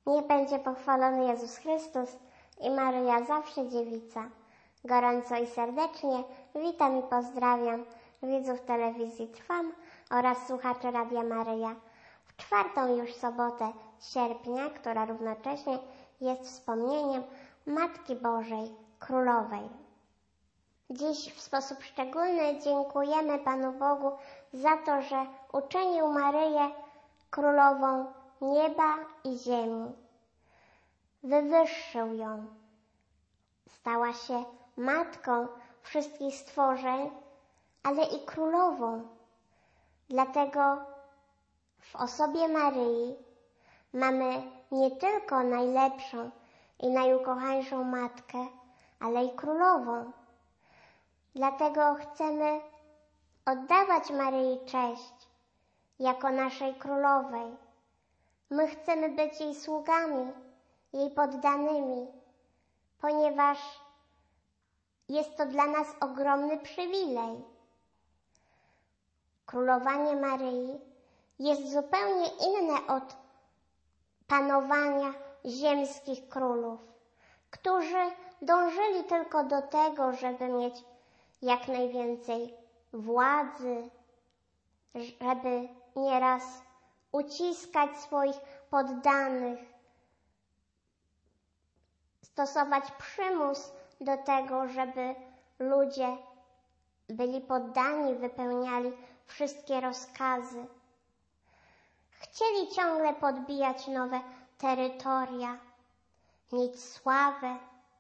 Niech będzie pochwalony Jezus Chrystus i Maryja zawsze dziewica. Gorąco i serdecznie witam i pozdrawiam widzów telewizji Trwam oraz słuchaczy Radia Maryja w czwartą już sobotę sierpnia, która równocześnie jest wspomnieniem Matki Bożej Królowej. Dziś w sposób szczególny dziękujemy Panu Bogu za to, że uczynił Maryję Królową nieba i ziemi. Wywyższył ją. Stała się matką wszystkich stworzeń, ale i królową. Dlatego w osobie Maryi mamy nie tylko najlepszą i najukochańszą matkę, ale i królową. Dlatego chcemy oddawać Maryi cześć jako naszej królowej. My chcemy być jej sługami, jej poddanymi, ponieważ jest to dla nas ogromny przywilej. Królowanie Maryi jest zupełnie inne od panowania ziemskich królów, którzy dążyli tylko do tego, żeby mieć jak najwięcej władzy, żeby nieraz uciskać swoich poddanych, stosować przymus do tego, żeby ludzie byli poddani, wypełniali wszystkie rozkazy. Chcieli ciągle podbijać nowe terytoria, mieć sławę,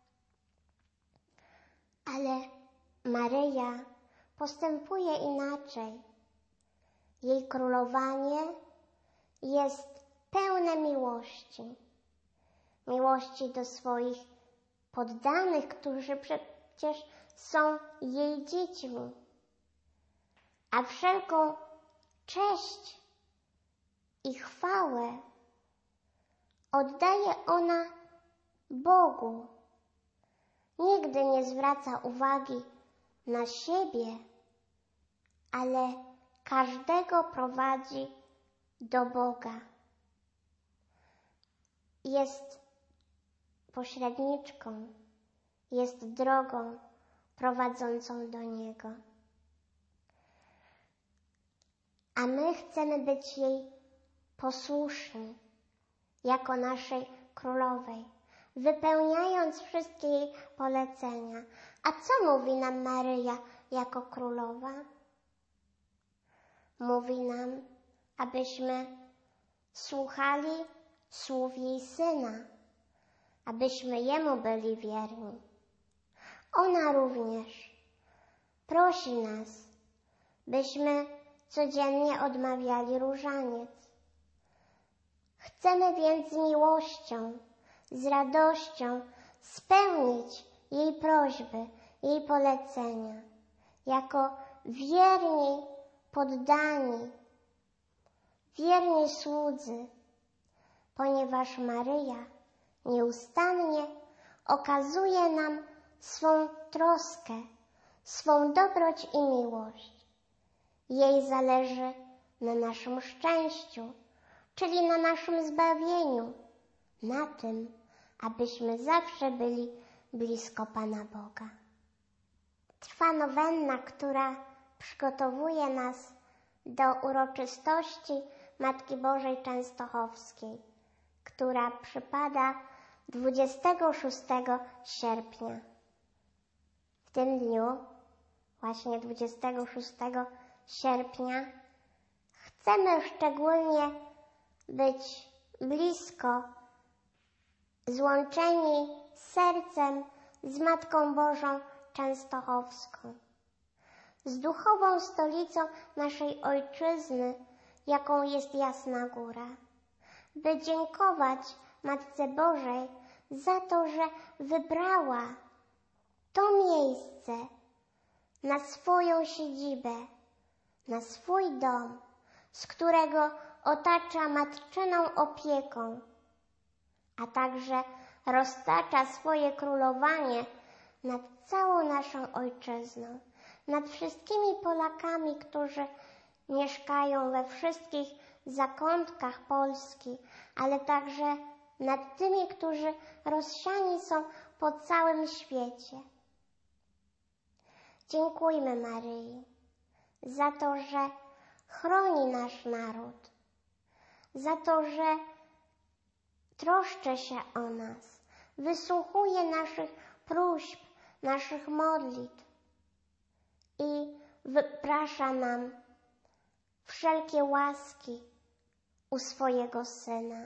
ale Maryja postępuje inaczej. Jej królowanie jest pełne miłości. Miłości do swoich poddanych, którzy przecież są jej dziećmi. A wszelką cześć i chwałę oddaje ona Bogu. Nigdy nie zwraca uwagi na siebie, ale każdego prowadzi do Boga. Jest pośredniczką, jest drogą prowadzącą do Niego. A my chcemy być jej posłuszni jako naszej królowej, wypełniając wszystkie jej polecenia. A co mówi nam Maryja jako królowa? Mówi nam, abyśmy słuchali słów jej Syna, abyśmy Jemu byli wierni. Ona również prosi nas, byśmy codziennie odmawiali różaniec. Chcemy więc z miłością, z radością spełnić jej prośby, jej polecenia, jako wierni poddani, wierni słudzy, ponieważ Maryja nieustannie okazuje nam swą troskę, swą dobroć i miłość. Jej zależy na naszym szczęściu, czyli na naszym zbawieniu, na tym, abyśmy zawsze byli blisko Pana Boga. Trwa nowenna, która przygotowuje nas do uroczystości Matki Bożej Częstochowskiej, która przypada 26 sierpnia. W tym dniu, właśnie 26 sierpnia, chcemy szczególnie być blisko, złączeni sercem z Matką Bożą Częstochowską, z duchową stolicą naszej Ojczyzny, jaką jest Jasna Góra, by dziękować Matce Bożej za to, że wybrała to miejsce na swoją siedzibę, na swój dom, z którego otacza matczyną opieką, a także roztacza swoje królowanie nad całą naszą Ojczyzną, nad wszystkimi Polakami, którzy mieszkają we wszystkich zakątkach Polski, ale także nad tymi, którzy rozsiani są po całym świecie. Dziękujmy Maryi za to, że chroni nasz naród, za to, że troszczy się o nas, wysłuchuje naszych próśb, naszych modlitw i wyprasza nam wszelkie łaski u swojego Syna.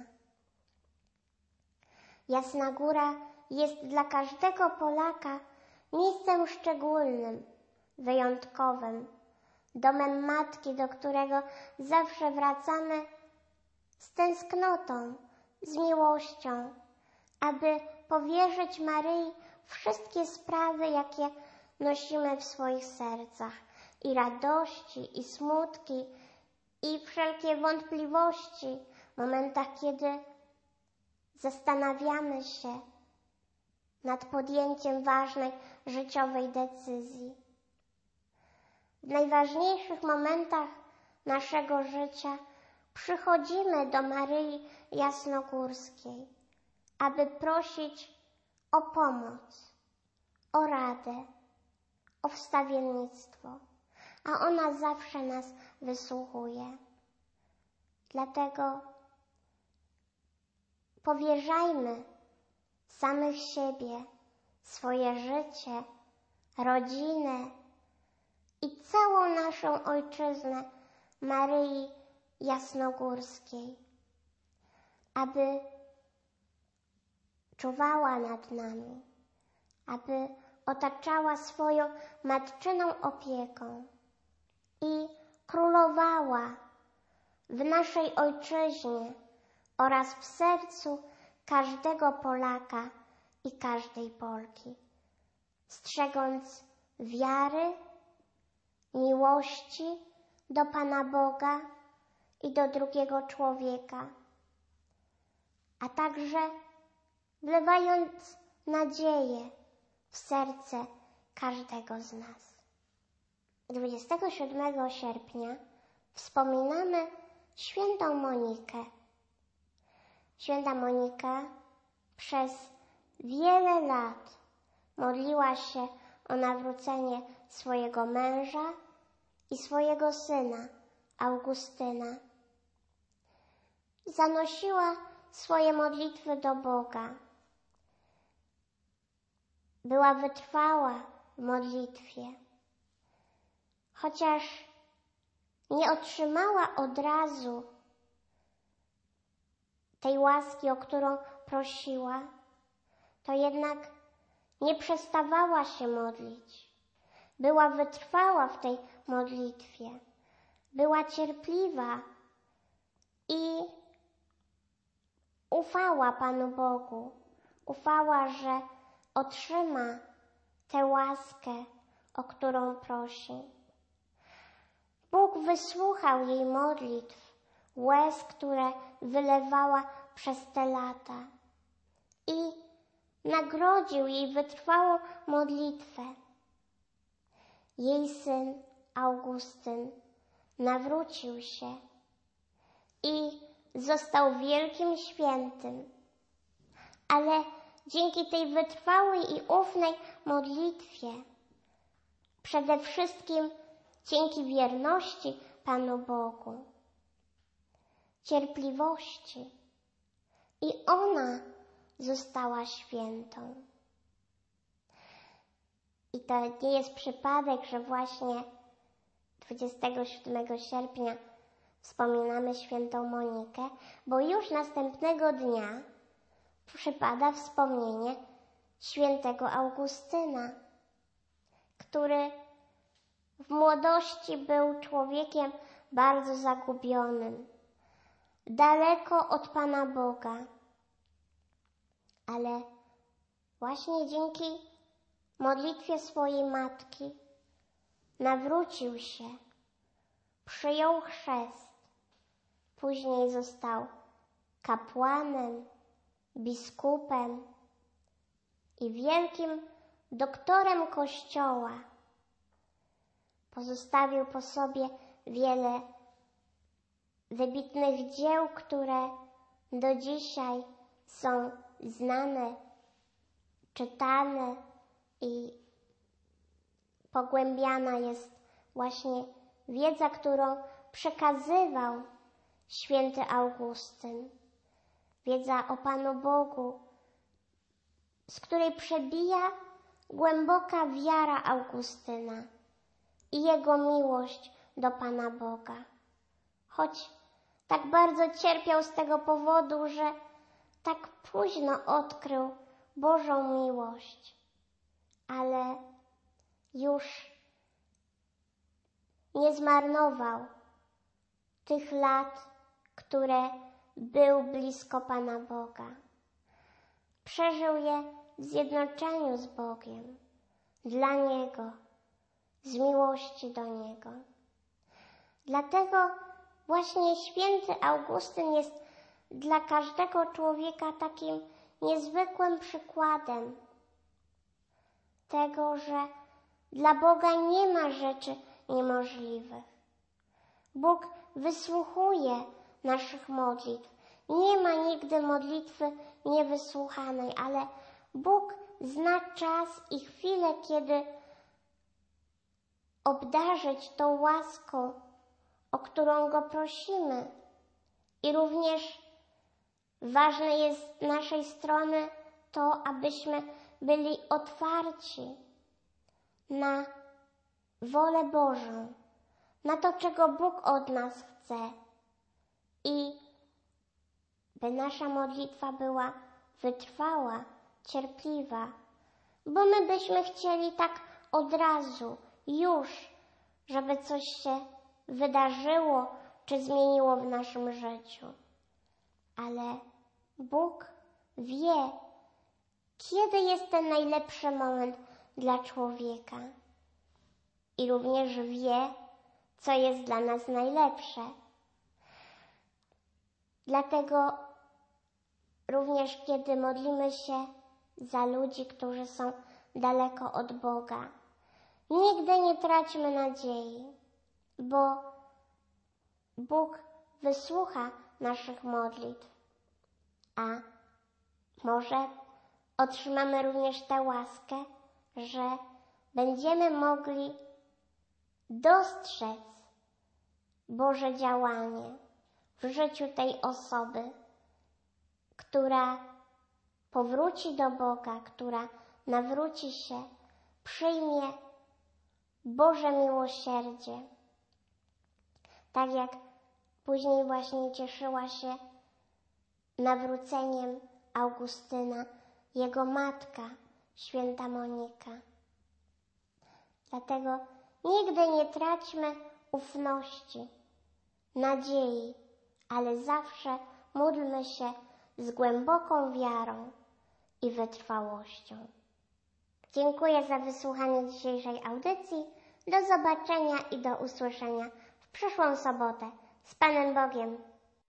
Jasna Góra jest dla każdego Polaka miejscem szczególnym, wyjątkowym, domem Matki, do którego zawsze wracamy z tęsknotą, z miłością, aby powierzyć Maryi wszystkie sprawy, jakie nosimy w swoich sercach, i radości, i smutki, i wszelkie wątpliwości, w momentach, kiedy zastanawiamy się nad podjęciem ważnej życiowej decyzji. W najważniejszych momentach naszego życia przychodzimy do Maryi Jasnogórskiej, aby prosić o pomoc, o radę, o wstawiennictwo, a ona zawsze nas wysłuchuje. Dlatego powierzajmy samych siebie, swoje życie, rodzinę i całą naszą ojczyznę Maryi Jasnogórskiej, aby czuwała nad nami, aby otaczała swoją matczyną opieką i królowała w naszej ojczyźnie oraz w sercu każdego Polaka i każdej Polki, strzegąc wiary, miłości do Pana Boga i do drugiego człowieka, a także wlewając nadzieję w serce każdego z nas. 27 sierpnia wspominamy świętą Monikę. Święta Monika przez wiele lat modliła się o nawrócenie swojego męża i swojego syna, Augustyna. Zanosiła swoje modlitwy do Boga. Była wytrwała w modlitwie. Chociaż nie otrzymała od razu tej łaski, o którą prosiła, to jednak nie przestawała się modlić. Była wytrwała w tej modlitwie. Była cierpliwa i ufała Panu Bogu. Ufała, że otrzyma tę łaskę, o którą prosi. Bóg wysłuchał jej modlitw, łez, które wylewała przez te lata i nagrodził jej wytrwałą modlitwę. Jej syn Augustyn nawrócił się i został wielkim świętym, ale dzięki tej wytrwałej i ufnej modlitwie, przede wszystkim dzięki wierności Panu Bogu, cierpliwości, i ona została świętą. I to nie jest przypadek, że właśnie 27 sierpnia wspominamy świętą Monikę, bo już następnego dnia przypada wspomnienie świętego Augustyna, który w młodości był człowiekiem bardzo zagubionym, daleko od Pana Boga, ale właśnie dzięki modlitwie swojej matki nawrócił się, przyjął chrzest, później został kapłanem, biskupem i wielkim doktorem Kościoła. Pozostawił po sobie wiele wybitnych dzieł, które do dzisiaj są znane, czytane i pogłębiana jest właśnie wiedza, którą przekazywał święty Augustyn. Wiedza o Panu Bogu, z której przebija głęboka wiara Augustyna i jego miłość do Pana Boga. Choć tak bardzo cierpiał z tego powodu, że tak późno odkrył Bożą miłość, ale już nie zmarnował tych lat, które był blisko Pana Boga. Przeżył je w zjednoczeniu z Bogiem, dla Niego, z miłości do Niego. Dlatego właśnie święty Augustyn jest dla każdego człowieka takim niezwykłym przykładem tego, że dla Boga nie ma rzeczy niemożliwych. Bóg wysłuchuje naszych modlitw. Nie ma nigdy modlitwy niewysłuchanej, ale Bóg zna czas i chwilę, kiedy obdarzyć tą łaską, o którą Go prosimy. I również ważne jest z naszej strony to, abyśmy byli otwarci na wolę Bożą, na to, czego Bóg od nas chce i by nasza modlitwa była wytrwała, cierpliwa, bo my byśmy chcieli tak od razu, już, żeby coś się wydarzyło czy zmieniło w naszym życiu. Ale Bóg wie, kiedy jest ten najlepszy moment dla człowieka i również wie, co jest dla nas najlepsze. Dlatego również kiedy modlimy się za ludzi, którzy są daleko od Boga, nigdy nie traćmy nadziei, bo Bóg wysłucha naszych modlitw, a może otrzymamy również tę łaskę, że będziemy mogli dostrzec Boże działanie w życiu tej osoby, która powróci do Boga, która nawróci się, przyjmie Boże miłosierdzie. Tak jak później właśnie cieszyła się nawróceniem Augustyna jego matka, święta Monika. Dlatego nigdy nie traćmy ufności, nadziei, ale zawsze módlmy się z głęboką wiarą i wytrwałością. Dziękuję za wysłuchanie dzisiejszej audycji. Do zobaczenia i do usłyszenia w przyszłą sobotę. Z Panem Bogiem.